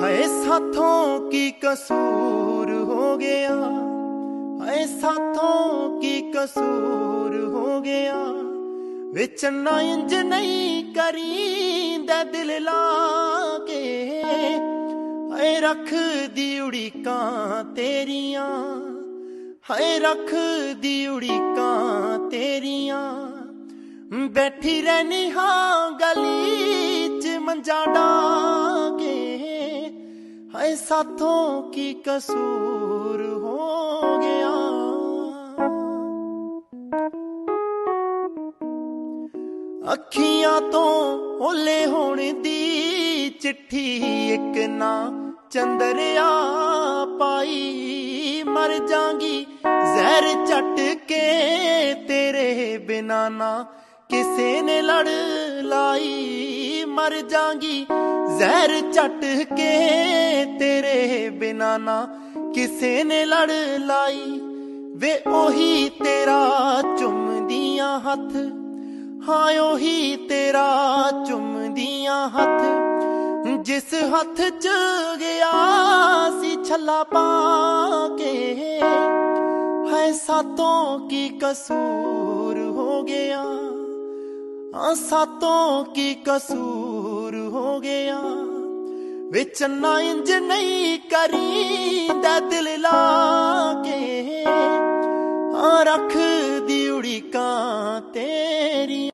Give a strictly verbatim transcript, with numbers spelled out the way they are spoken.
हाय साथों की कसूर हो गया, हाय साथों की कसूर हो गया। वे चन्ना इंज नहीं करींदा दिल लाके, हाय रख दी उड़ीकां तेरियां, हाय रख दी उड़ीकां तेरियां। बैठी रहनी हाँ गली च मंजा डाके, हाय साथों की कसूर हो गया। अखियां तो ओले होने दी चिट्ठी एक ना चंदरिया पाई। मर जांगी जहर चट के तेरे बिना ना किसे ने लड़ लाई। मर जांगी जहर चट के तेरे बिना ना किसे ने लड़ लाई। वे ओही तेरा चुमदियां हथ, हाँ ओही तेरा चुमदियां हथ, जिस हथ च गया सी छला पाके। है सातों की कसूर हो गया, हाँ सातों की कसूर हो गया। वे चन्ना इंज नहीं करींदा दिल लाके, हाँ रख दी उड़ीकां तेरियां।